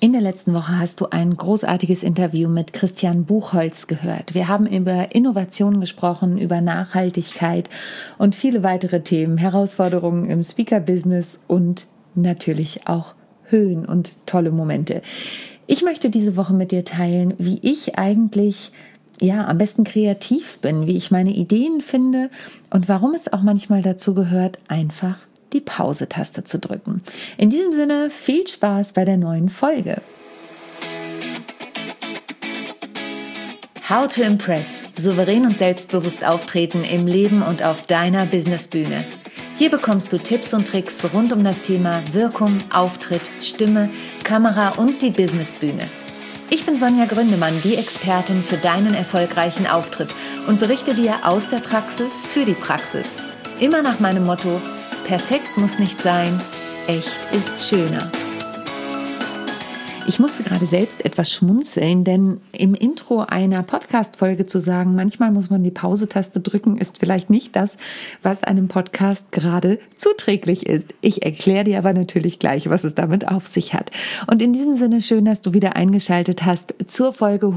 In der letzten Woche hast du ein großartiges Interview mit Christian Buchholz gehört. Wir haben über Innovation gesprochen, über Nachhaltigkeit und viele weitere Themen, Herausforderungen im Speaker-Business und natürlich auch Höhen und tolle Momente. Ich möchte diese Woche mit dir teilen, wie ich eigentlich am besten kreativ bin, wie ich meine Ideen finde und warum es auch manchmal dazu gehört, einfach die Pause-Taste zu drücken. In diesem Sinne, viel Spaß bei der neuen Folge. How to Impress. Souverän und selbstbewusst auftreten im Leben und auf deiner Businessbühne. Hier bekommst du Tipps und Tricks rund um das Thema Wirkung, Auftritt, Stimme, Kamera und die Businessbühne. Ich bin Sonja Gründemann, die Expertin für deinen erfolgreichen Auftritt und berichte dir aus der Praxis für die Praxis. Immer nach meinem Motto: Perfekt muss nicht sein, echt ist schöner. Ich musste gerade selbst etwas schmunzeln, denn im Intro einer Podcast-Folge zu sagen, manchmal muss man die Pause-Taste drücken, ist vielleicht nicht das, was einem Podcast gerade zuträglich ist. Ich erkläre dir aber natürlich gleich, was es damit auf sich hat. Und in diesem Sinne schön, dass du wieder eingeschaltet hast zur Folge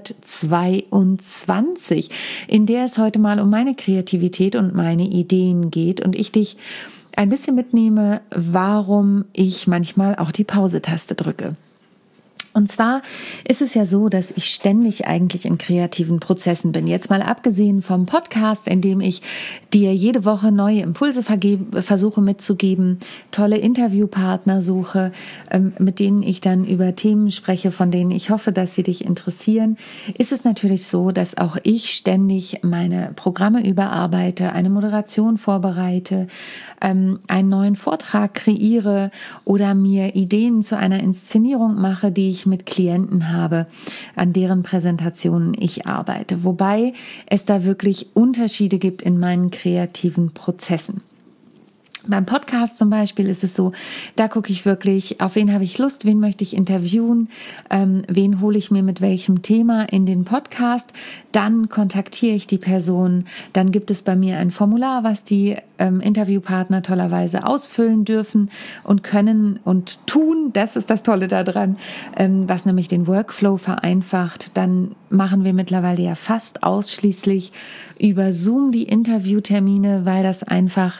122, in der es heute mal um meine Kreativität und meine Ideen geht und ich dich ein bisschen mitnehme, warum ich manchmal auch die Pause-Taste drücke. Und zwar ist es ja so, dass ich ständig eigentlich in kreativen Prozessen bin. Jetzt mal abgesehen vom Podcast, in dem ich dir jede Woche neue Impulse versuche mitzugeben, tolle Interviewpartner suche, mit denen ich dann über Themen spreche, von denen ich hoffe, dass sie dich interessieren, ist es natürlich so, dass auch ich ständig meine Programme überarbeite, eine Moderation vorbereite, einen neuen Vortrag kreiere oder mir Ideen zu einer Inszenierung mache, die ich mit Klienten habe, an deren Präsentationen ich arbeite. Wobei es da wirklich Unterschiede gibt in meinen kreativen Prozessen. Beim Podcast zum Beispiel ist es so, da gucke ich wirklich, auf wen habe ich Lust, wen möchte ich interviewen, wen hole ich mir mit welchem Thema in den Podcast, dann kontaktiere ich die Person, dann gibt es bei mir ein Formular, was die Interviewpartner tollerweise ausfüllen dürfen und können und tun, das ist das Tolle daran, was nämlich den Workflow vereinfacht. Dann machen wir mittlerweile ja fast ausschließlich über Zoom die Interviewtermine, weil das einfach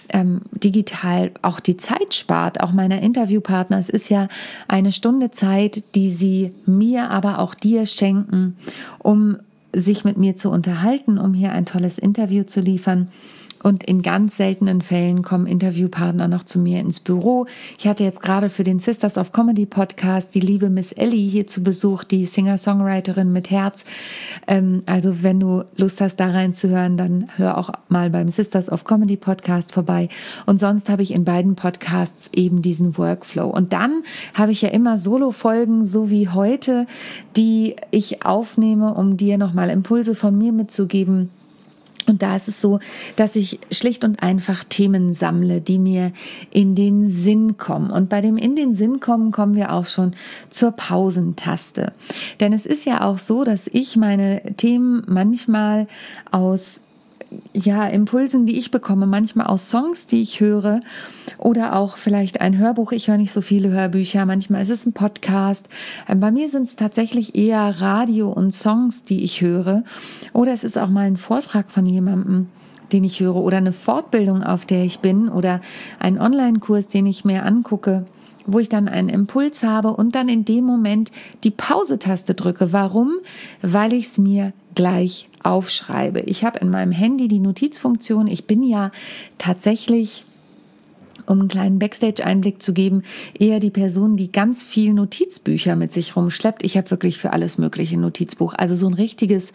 digital auch die Zeit spart, auch meiner Interviewpartner. Es ist ja eine Stunde Zeit, die sie mir, aber auch dir schenken, um sich mit mir zu unterhalten, um hier ein tolles Interview zu liefern. Und in ganz seltenen Fällen kommen Interviewpartner noch zu mir ins Büro. Ich hatte jetzt gerade für den Sisters of Comedy Podcast die liebe Miss Ellie hier zu Besuch, die Singer-Songwriterin mit Herz. Also wenn du Lust hast, da reinzuhören, dann hör auch mal beim Sisters of Comedy Podcast vorbei. Und sonst habe ich in beiden Podcasts eben diesen Workflow. Und dann habe ich ja immer Solo-Folgen, so wie heute, die ich aufnehme, um dir nochmal Impulse von mir mitzugeben. Und da ist es so, dass ich schlicht und einfach Themen sammle, die mir in den Sinn kommen. Und bei dem in den Sinn kommen, kommen wir auch schon zur Pausentaste. Denn es ist ja auch so, dass ich meine Themen manchmal aus Impulsen, die ich bekomme, manchmal aus Songs, die ich höre oder auch vielleicht ein Hörbuch. Ich höre nicht so viele Hörbücher, manchmal ist es ein Podcast. Bei mir sind es tatsächlich eher Radio und Songs, die ich höre, oder es ist auch mal ein Vortrag von jemandem, den ich höre, oder eine Fortbildung, auf der ich bin, oder ein Online-Kurs, den ich mir angucke, wo ich dann einen Impuls habe und dann in dem Moment die Pause-Taste drücke. Warum? Weil ich es mir gleich aufschreibe. Ich habe in meinem Handy die Notizfunktion. Ich bin ja tatsächlich, um einen kleinen Backstage-Einblick zu geben, eher die Person, die ganz viel Notizbücher mit sich rumschleppt. Ich habe wirklich für alles mögliche ein Notizbuch. Also so ein richtiges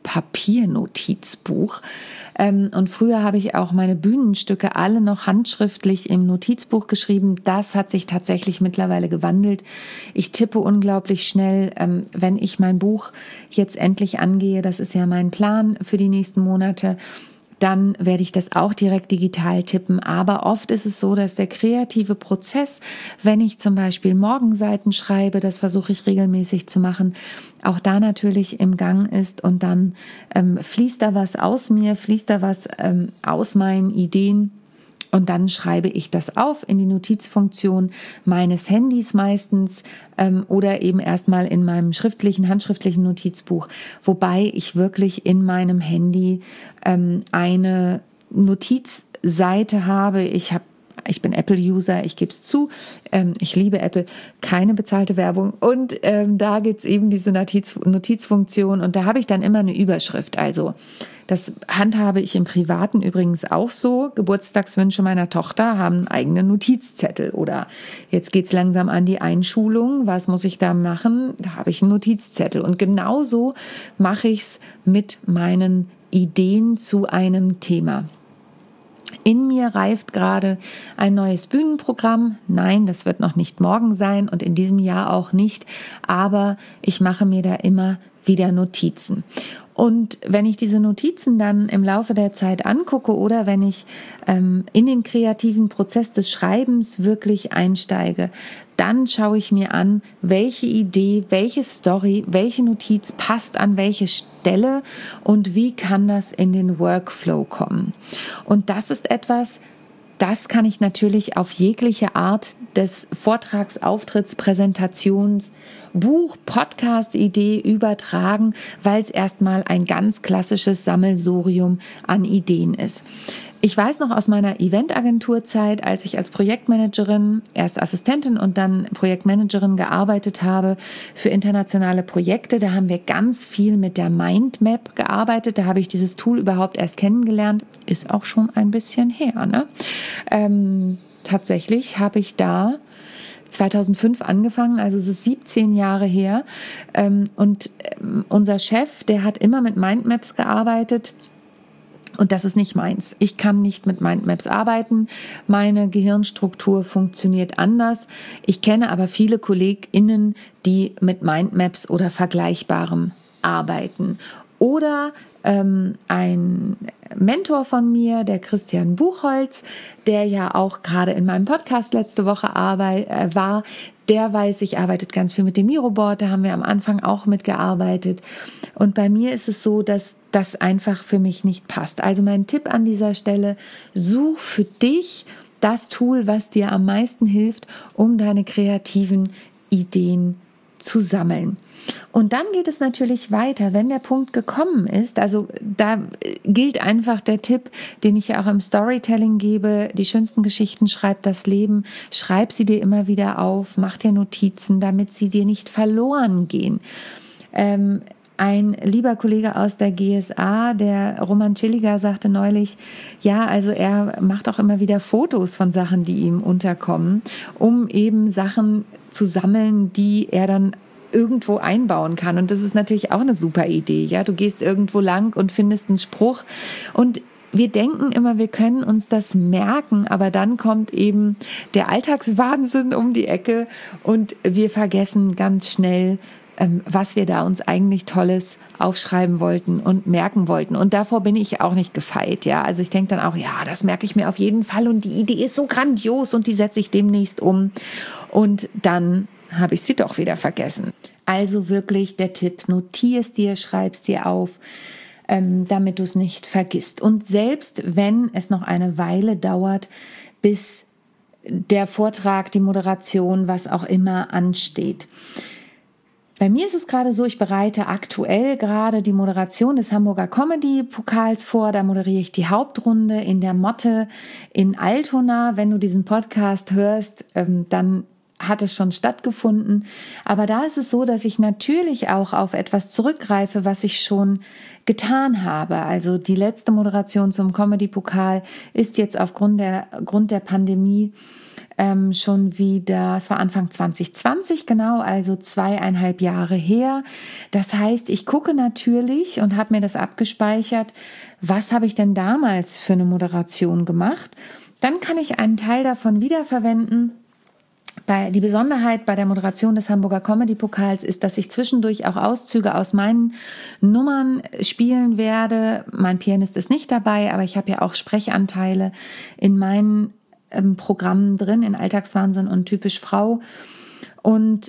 Papiernotizbuch. Und früher habe ich auch meine Bühnenstücke alle noch handschriftlich im Notizbuch geschrieben. Das hat sich tatsächlich mittlerweile gewandelt. Ich tippe unglaublich schnell, wenn ich mein Buch jetzt endlich angehe. Das ist ja mein Plan für die nächsten Monate. Dann werde ich das auch direkt digital tippen. Aber oft ist es so, dass der kreative Prozess, wenn ich zum Beispiel Morgenseiten schreibe, das versuche ich regelmäßig zu machen, auch da natürlich im Gang ist und dann fließt da was aus mir, fließt da was aus meinen Ideen. Und dann schreibe ich das auf in die Notizfunktion meines Handys meistens oder eben erstmal in meinem handschriftlichen Notizbuch, wobei ich wirklich in meinem Handy eine Notizseite habe. Ich bin Apple-User, ich gebe es zu, ich liebe Apple, keine bezahlte Werbung und da gibt es eben diese Notizfunktion und da habe ich dann immer eine Überschrift, also das handhabe ich im Privaten übrigens auch so, Geburtstagswünsche meiner Tochter haben einen eigenen Notizzettel oder jetzt geht es langsam an die Einschulung, was muss ich da machen, da habe ich einen Notizzettel und genauso mache ich es mit meinen Ideen zu einem Thema. In mir reift gerade ein neues Bühnenprogramm. Nein, das wird noch nicht morgen sein und in diesem Jahr auch nicht. Aber ich mache mir da immer wieder Notizen. Und wenn ich diese Notizen dann im Laufe der Zeit angucke oder wenn ich in den kreativen Prozess des Schreibens wirklich einsteige, dann schaue ich mir an, welche Idee, welche Story, welche Notiz passt an welche Stelle und wie kann das in den Workflow kommen. Und das ist etwas, das kann ich natürlich auf jegliche Art des Vortrags, Auftritts, Präsentations, Buch, Podcast-Idee übertragen, weil es erstmal ein ganz klassisches Sammelsurium an Ideen ist. Ich weiß noch aus meiner Eventagenturzeit, als ich als Projektmanagerin, erst Assistentin und dann Projektmanagerin gearbeitet habe für internationale Projekte, da haben wir ganz viel mit der Mindmap gearbeitet. Da habe ich dieses Tool überhaupt erst kennengelernt. Ist auch schon ein bisschen her, ne? Tatsächlich habe ich da 2005 angefangen, also es ist 17 Jahre her. Und unser Chef, der hat immer mit Mindmaps gearbeitet. Und das ist nicht meins. Ich kann nicht mit Mindmaps arbeiten. Meine Gehirnstruktur funktioniert anders. Ich kenne aber viele KollegInnen, die mit Mindmaps oder Vergleichbarem arbeiten. Oder ein Mentor von mir, der Christian Buchholz, der ja auch gerade in meinem Podcast letzte Woche war, der weiß, ich arbeitet ganz viel mit dem Miroboard, da haben wir am Anfang auch mitgearbeitet. Und bei mir ist es so, dass das einfach für mich nicht passt. Also mein Tipp an dieser Stelle, such für dich das Tool, was dir am meisten hilft, um deine kreativen Ideen zu sammeln. Und dann geht es natürlich weiter, wenn der Punkt gekommen ist. Also da gilt einfach der Tipp, den ich ja auch im Storytelling gebe, die schönsten Geschichten schreibt das Leben, schreib sie dir immer wieder auf, mach dir Notizen, damit sie dir nicht verloren gehen. Ein lieber Kollege aus der GSA, der Roman Chilliger, sagte neulich, ja, also er macht auch immer wieder Fotos von Sachen, die ihm unterkommen, um eben Sachen zu sammeln, die er dann irgendwo einbauen kann. Und das ist natürlich auch eine super Idee. Ja, du gehst irgendwo lang und findest einen Spruch und wir denken immer, wir können uns das merken, aber dann kommt eben der Alltagswahnsinn um die Ecke und wir vergessen ganz schnell, was wir da uns eigentlich Tolles aufschreiben wollten und merken wollten. Und davor bin ich auch nicht gefeit. Ja, also ich denke dann auch, ja, das merke ich mir auf jeden Fall und die Idee ist so grandios und die setze ich demnächst um. Und dann habe ich sie doch wieder vergessen. Also wirklich der Tipp, notier es dir, schreib es dir auf, damit du es nicht vergisst. Und selbst wenn es noch eine Weile dauert, bis der Vortrag, die Moderation, was auch immer ansteht. Bei mir ist es gerade so, ich bereite aktuell gerade die Moderation des Hamburger Comedy-Pokals vor. Da moderiere ich die Hauptrunde in der Motte in Altona. Wenn du diesen Podcast hörst, dann hat es schon stattgefunden. Aber da ist es so, dass ich natürlich auch auf etwas zurückgreife, was ich schon getan habe. Also die letzte Moderation zum Comedy-Pokal ist jetzt aufgrund der Pandemie schon wieder, es war Anfang 2020, genau, also 2,5 Jahre her. Das heißt, ich gucke natürlich und habe mir das abgespeichert, was habe ich denn damals für eine Moderation gemacht. Dann kann ich einen Teil davon wiederverwenden. Die Besonderheit bei der Moderation des Hamburger Comedy-Pokals ist, dass ich zwischendurch auch Auszüge aus meinen Nummern spielen werde. Mein Pianist ist nicht dabei, aber ich habe ja auch Sprechanteile in meinen Programmen drin, in Alltagswahnsinn und Typisch Frau. Und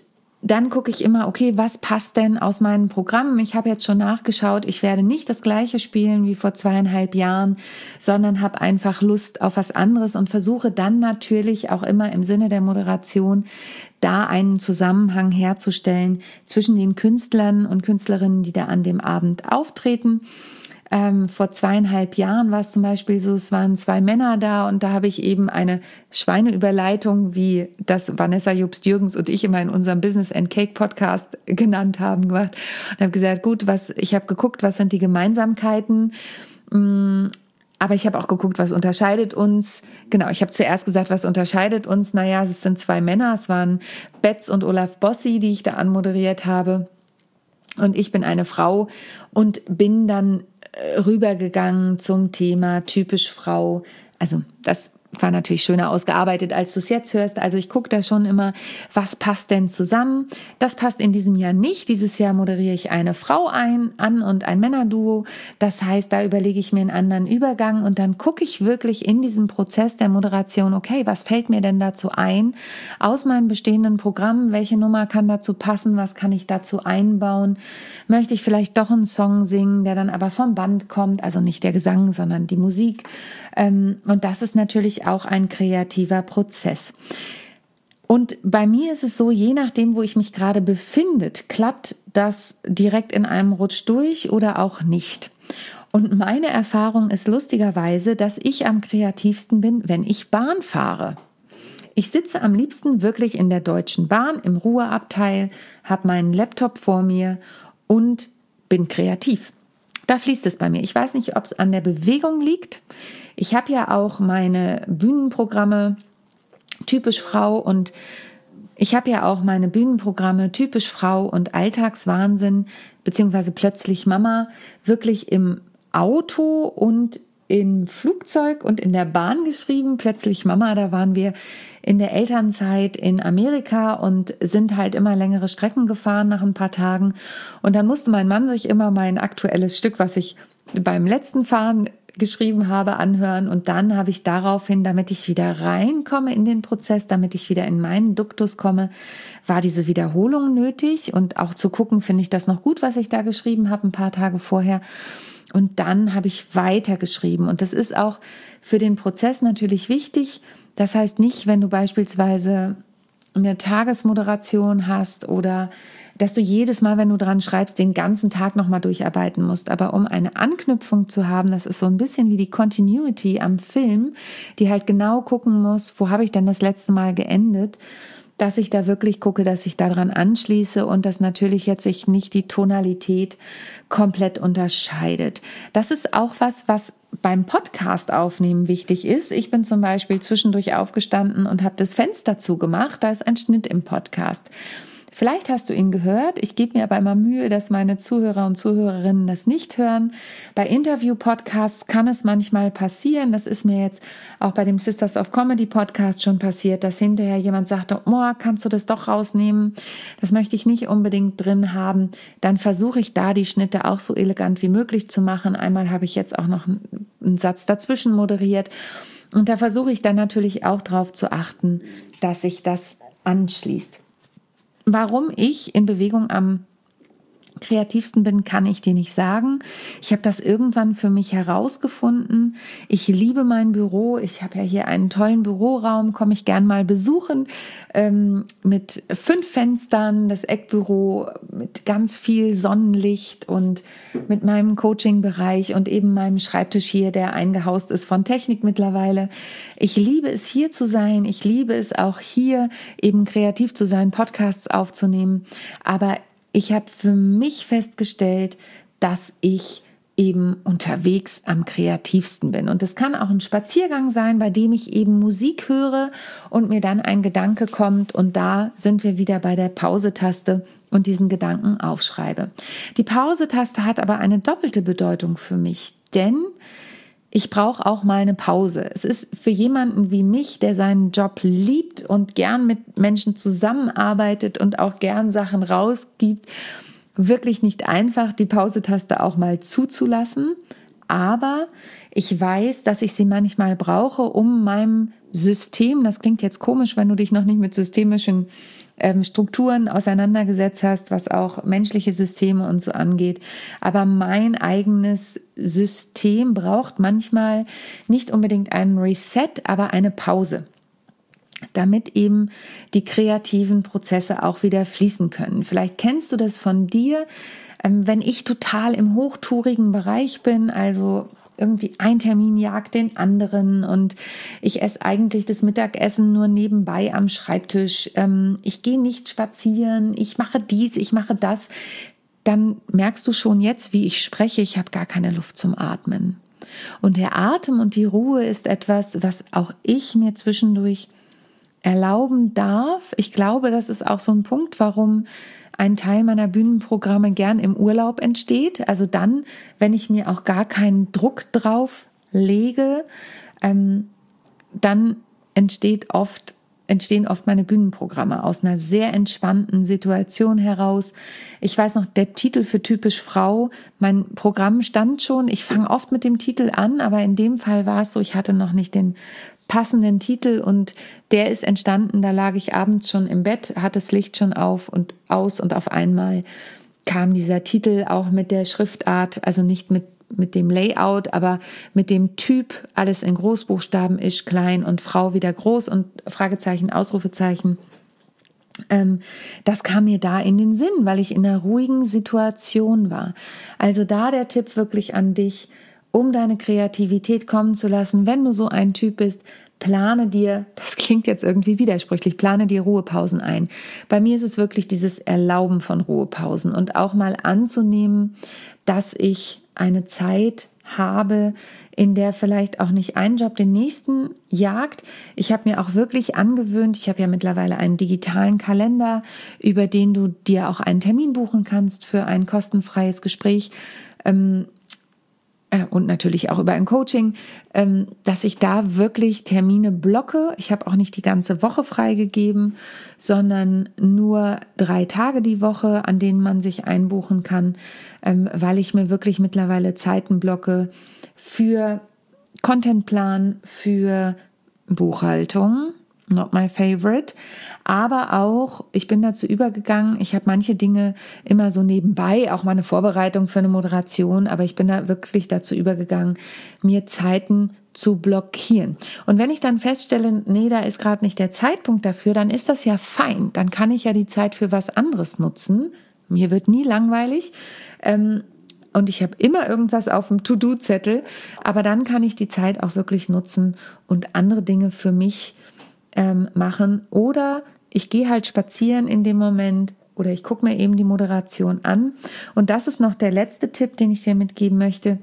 dann gucke ich immer, okay, was passt denn aus meinen Programmen? Ich habe jetzt schon nachgeschaut, ich werde nicht das Gleiche spielen wie vor 2,5 Jahren, sondern habe einfach Lust auf was anderes und versuche dann natürlich auch immer im Sinne der Moderation da einen Zusammenhang herzustellen zwischen den Künstlern und Künstlerinnen, die da an dem Abend auftreten. Vor 2,5 Jahren war es zum Beispiel so, es waren 2 Männer da und da habe ich eben eine Schweineüberleitung, wie das Vanessa Jobst-Jürgens und ich immer in unserem Business and Cake Podcast genannt haben, gemacht und habe gesagt, gut, ich habe geguckt, was sind die Gemeinsamkeiten, aber ich habe auch geguckt, was unterscheidet uns. Genau, ich habe zuerst gesagt, was unterscheidet uns? Naja, es sind 2 Männer, es waren Betz und Olaf Bossi, die ich da anmoderiert habe. Und ich bin eine Frau und bin dann rübergegangen zum Thema typisch Frau. Also das war natürlich schöner ausgearbeitet, als du es jetzt hörst. Also ich gucke da schon immer, was passt denn zusammen? Das passt in diesem Jahr nicht. Dieses Jahr moderiere ich eine Frau an und ein Männerduo. Das heißt, da überlege ich mir einen anderen Übergang und dann gucke ich wirklich in diesem Prozess der Moderation, okay, was fällt mir denn dazu ein aus meinen bestehenden Programmen? Welche Nummer kann dazu passen? Was kann ich dazu einbauen? Möchte ich vielleicht doch einen Song singen, der dann aber vom Band kommt? Also nicht der Gesang, sondern die Musik. Und das ist natürlich auch ein kreativer Prozess. Und bei mir ist es so, je nachdem, wo ich mich gerade befinde, klappt das direkt in einem Rutsch durch oder auch nicht. Und meine Erfahrung ist lustigerweise, dass ich am kreativsten bin, wenn ich Bahn fahre. Ich sitze am liebsten wirklich in der Deutschen Bahn im Ruheabteil, habe meinen Laptop vor mir und bin kreativ. Da fließt es bei mir. Ich weiß nicht, ob es an der Bewegung liegt. Ich habe ja auch meine Bühnenprogramme typisch Frau und typisch Frau und Alltagswahnsinn beziehungsweise plötzlich Mama wirklich im Auto und im Flugzeug und in der Bahn geschrieben. Plötzlich Mama, da waren wir in der Elternzeit in Amerika und sind halt immer längere Strecken gefahren nach ein paar Tagen. Und dann musste mein Mann sich immer mein aktuelles Stück, was ich beim letzten Fahren geschrieben habe, anhören. Und dann habe ich daraufhin, damit ich wieder reinkomme in den Prozess, damit ich wieder in meinen Duktus komme, war diese Wiederholung nötig und auch zu gucken, finde ich das noch gut, was ich da geschrieben habe, ein paar Tage vorher. Und dann habe ich weitergeschrieben. Und das ist auch für den Prozess natürlich wichtig. Das heißt nicht, wenn du beispielsweise eine Tagesmoderation hast oder dass du jedes Mal, wenn du dran schreibst, den ganzen Tag nochmal durcharbeiten musst. Aber um eine Anknüpfung zu haben, das ist so ein bisschen wie die Continuity am Film, die halt genau gucken muss, wo habe ich denn das letzte Mal geendet, dass ich da wirklich gucke, dass ich daran anschließe und dass natürlich jetzt sich nicht die Tonalität komplett unterscheidet. Das ist auch was beim Podcast aufnehmen wichtig ist. Ich bin zum Beispiel zwischendurch aufgestanden und habe das Fenster zugemacht. Da ist ein Schnitt im Podcast. Vielleicht hast du ihn gehört. Ich gebe mir aber immer Mühe, dass meine Zuhörer und Zuhörerinnen das nicht hören. Bei Interview-Podcasts kann es manchmal passieren. Das ist mir jetzt auch bei dem Sisters of Comedy Podcast schon passiert, dass hinterher jemand sagte, oh, kannst du das doch rausnehmen? Das möchte ich nicht unbedingt drin haben. Dann versuche ich da die Schnitte auch so elegant wie möglich zu machen. Einmal habe ich jetzt auch noch einen Satz dazwischen moderiert. Und da versuche ich dann natürlich auch darauf zu achten, dass sich das anschließt. Warum ich in Bewegung am kreativsten bin, kann ich dir nicht sagen. Ich habe das irgendwann für mich herausgefunden. Ich liebe mein Büro. Ich habe ja hier einen tollen Büroraum, komme ich gern mal besuchen, mit 5 Fenstern, das Eckbüro mit ganz viel Sonnenlicht und mit meinem Coaching-Bereich und eben meinem Schreibtisch hier, der eingehaust ist von Technik mittlerweile. Ich liebe es, hier zu sein. Ich liebe es auch hier eben kreativ zu sein, Podcasts aufzunehmen. Aber ich habe für mich festgestellt, dass ich eben unterwegs am kreativsten bin. Und das kann auch ein Spaziergang sein, bei dem ich eben Musik höre und mir dann ein Gedanke kommt. Und da sind wir wieder bei der Pause-Taste und diesen Gedanken aufschreibe. Die Pause-Taste hat aber eine doppelte Bedeutung für mich, denn ich brauche auch mal eine Pause. Es ist für jemanden wie mich, der seinen Job liebt und gern mit Menschen zusammenarbeitet und auch gern Sachen rausgibt, wirklich nicht einfach, die Pause-Taste auch mal zuzulassen. Aber ich weiß, dass ich sie manchmal brauche, um meinem System, das klingt jetzt komisch, wenn du dich noch nicht mit systemischen Strukturen auseinandergesetzt hast, was auch menschliche Systeme und so angeht. Aber mein eigenes System braucht manchmal nicht unbedingt einen Reset, aber eine Pause, damit eben die kreativen Prozesse auch wieder fließen können. Vielleicht kennst du das von dir, wenn ich total im hochtourigen Bereich bin, also irgendwie ein Termin jagt den anderen und ich esse eigentlich das Mittagessen nur nebenbei am Schreibtisch. Ich gehe nicht spazieren, ich mache dies, ich mache das. Dann merkst du schon jetzt, wie ich spreche, ich habe gar keine Luft zum Atmen. Und der Atem und die Ruhe ist etwas, was auch ich mir zwischendurch erlauben darf. Ich glaube, das ist auch so ein Punkt, warum ein Teil meiner Bühnenprogramme gern im Urlaub entsteht. Also dann, wenn ich mir auch gar keinen Druck drauf lege, dann entstehen oft meine Bühnenprogramme aus einer sehr entspannten Situation heraus. Ich weiß noch, der Titel für Typisch Frau, mein Programm stand schon. Ich fange oft mit dem Titel an, aber in dem Fall war es so, ich hatte noch nicht den passenden Titel und der ist entstanden, da lag ich abends schon im Bett, hatte das Licht schon auf und aus und auf einmal kam dieser Titel auch mit der Schriftart, also nicht mit dem Layout, aber mit dem Typ, alles in Großbuchstaben, Ich klein und Frau wieder groß und Fragezeichen, Ausrufezeichen. Das kam mir da in den Sinn, weil ich in einer ruhigen Situation war. Also da der Tipp wirklich an dich, um deine Kreativität kommen zu lassen, wenn du so ein Typ bist, plane dir, das klingt jetzt irgendwie widersprüchlich, plane dir Ruhepausen ein. Bei mir ist es wirklich dieses Erlauben von Ruhepausen und auch mal anzunehmen, dass ich eine Zeit habe, in der vielleicht auch nicht ein Job den nächsten jagt. Ich habe mir auch wirklich angewöhnt, ich habe ja mittlerweile einen digitalen Kalender, über den du dir auch einen Termin buchen kannst für ein kostenfreies Gespräch, und natürlich auch über ein Coaching, dass ich da wirklich Termine blocke. Ich habe auch nicht die ganze Woche freigegeben, sondern nur 3 Tage die Woche, an denen man sich einbuchen kann, weil ich mir wirklich mittlerweile Zeiten blocke für Contentplan, für Buchhaltung, not my favorite, aber auch, ich bin dazu übergegangen, ich habe manche Dinge immer so nebenbei, auch mal eine Vorbereitung für eine Moderation, aber ich bin da wirklich dazu übergegangen, mir Zeiten zu blockieren. Und wenn ich dann feststelle, nee, da ist gerade nicht der Zeitpunkt dafür, dann ist das ja fein, dann kann ich ja die Zeit für was anderes nutzen. Mir wird nie langweilig, und ich habe immer irgendwas auf dem To-Do-Zettel, aber dann kann ich die Zeit auch wirklich nutzen und andere Dinge für mich machen, oder ich gehe halt spazieren in dem Moment oder ich gucke mir eben die Moderation an. Und das ist noch der letzte Tipp, den ich dir mitgeben möchte.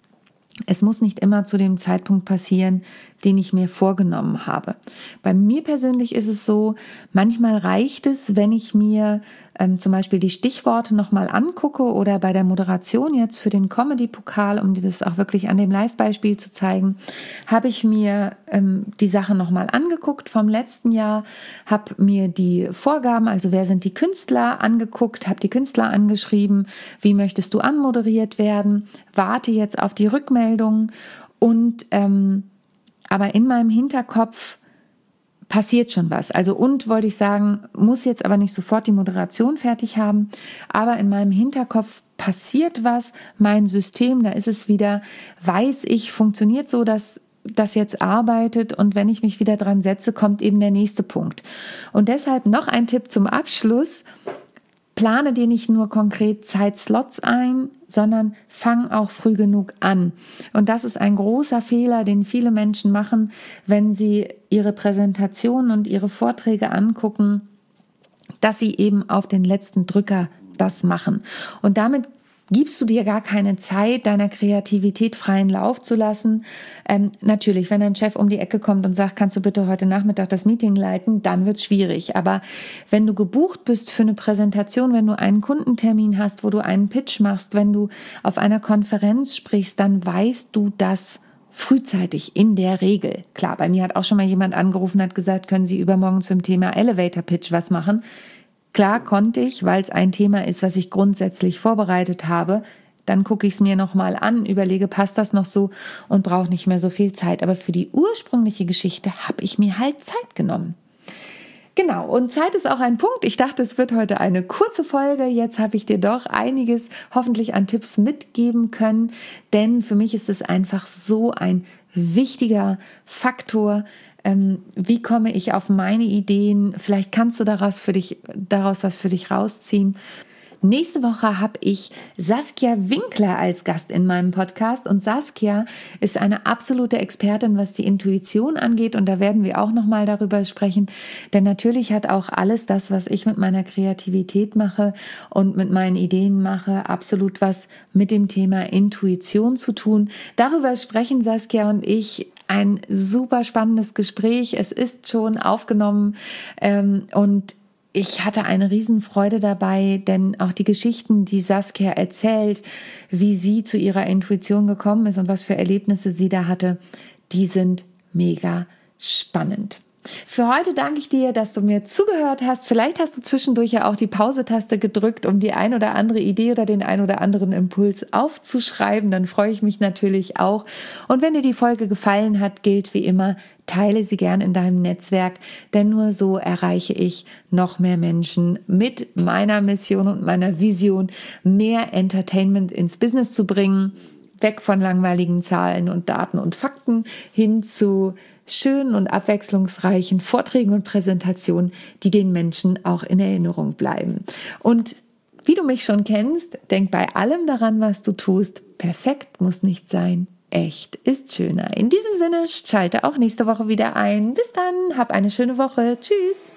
Es muss nicht immer zu dem Zeitpunkt passieren, den ich mir vorgenommen habe. Bei mir persönlich ist es so, manchmal reicht es, wenn ich mir zum Beispiel die Stichworte nochmal angucke oder bei der Moderation jetzt für den Comedy-Pokal, um dir das auch wirklich an dem Live-Beispiel zu zeigen, habe ich mir die Sachen nochmal angeguckt vom letzten Jahr, habe mir die Vorgaben, also wer sind die Künstler, angeguckt, habe die Künstler angeschrieben, wie möchtest du anmoderiert werden, warte jetzt auf die Rückmeldung und aber in meinem Hinterkopf passiert schon was. Also und wollte ich sagen, muss jetzt aber nicht sofort die Moderation fertig haben, aber in meinem Hinterkopf passiert was, mein System, da ist es wieder, weiß ich, funktioniert so, dass das jetzt arbeitet und wenn ich mich wieder dran setze, kommt eben der nächste Punkt. Und deshalb noch ein Tipp zum Abschluss. Plane dir nicht nur konkret Zeitslots ein, sondern fang auch früh genug an. Und das ist ein großer Fehler, den viele Menschen machen, wenn sie ihre Präsentationen und ihre Vorträge angucken, dass sie eben auf den letzten Drücker das machen. Und damit gibst du dir gar keine Zeit, deiner Kreativität freien Lauf zu lassen. Natürlich, wenn dein Chef um die Ecke kommt und sagt, kannst du bitte heute Nachmittag das Meeting leiten, dann wird es schwierig. Aber wenn du gebucht bist für eine Präsentation, wenn du einen Kundentermin hast, wo du einen Pitch machst, wenn du auf einer Konferenz sprichst, dann weißt du das frühzeitig in der Regel. Klar, bei mir hat auch schon mal jemand angerufen und hat gesagt, können Sie übermorgen zum Thema Elevator Pitch was machen? Klar konnte ich, weil es ein Thema ist, was ich grundsätzlich vorbereitet habe. Dann gucke ich es mir nochmal an, überlege, passt das noch so und brauche nicht mehr so viel Zeit. Aber für die ursprüngliche Geschichte habe ich mir halt Zeit genommen. Genau, und Zeit ist auch ein Punkt. Ich dachte, es wird heute eine kurze Folge. Jetzt habe ich dir doch einiges hoffentlich an Tipps mitgeben können, denn für mich ist es einfach so ein wichtiger Faktor. Wie komme ich auf meine Ideen? Vielleicht kannst du daraus was für dich rausziehen. Nächste Woche habe ich Saskia Winkler als Gast in meinem Podcast und Saskia ist eine absolute Expertin, was die Intuition angeht und da werden wir auch nochmal darüber sprechen, denn natürlich hat auch alles das, was ich mit meiner Kreativität mache und mit meinen Ideen mache, absolut was mit dem Thema Intuition zu tun. Darüber sprechen Saskia und ich. Ein super spannendes Gespräch. Es ist schon aufgenommen und ich hatte eine Riesenfreude dabei, denn auch die Geschichten, die Saskia erzählt, wie sie zu ihrer Intuition gekommen ist und was für Erlebnisse sie da hatte, die sind mega spannend. Für heute danke ich dir, dass du mir zugehört hast. Vielleicht hast du zwischendurch ja auch die Pause-Taste gedrückt, um die ein oder andere Idee oder den ein oder anderen Impuls aufzuschreiben. Dann freue ich mich natürlich auch. Und wenn dir die Folge gefallen hat, gilt wie immer, teile sie gern in deinem Netzwerk, denn nur so erreiche ich noch mehr Menschen mit meiner Mission und meiner Vision, mehr Entertainment ins Business zu bringen, weg von langweiligen Zahlen und Daten und Fakten hin zu schönen und abwechslungsreichen Vorträgen und Präsentationen, die den Menschen auch in Erinnerung bleiben. Und wie du mich schon kennst, denk bei allem daran, was du tust. Perfekt muss nicht sein. Echt ist schöner. In diesem Sinne, schalte auch nächste Woche wieder ein. Bis dann, hab eine schöne Woche. Tschüss.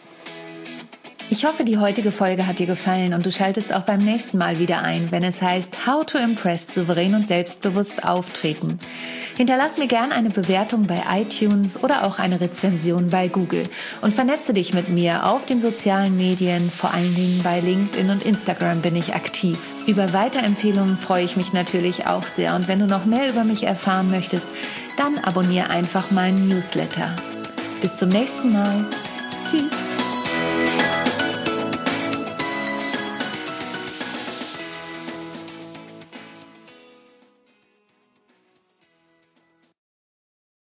Ich hoffe, die heutige Folge hat dir gefallen und du schaltest auch beim nächsten Mal wieder ein, wenn es heißt How to Impress, souverän und selbstbewusst auftreten. Hinterlass mir gern eine Bewertung bei iTunes oder auch eine Rezension bei Google und vernetze dich mit mir auf den sozialen Medien, vor allen Dingen bei LinkedIn und Instagram bin ich aktiv. Über Weiterempfehlungen freue ich mich natürlich auch sehr und wenn du noch mehr über mich erfahren möchtest, dann abonniere einfach meinen Newsletter. Bis zum nächsten Mal. Tschüss.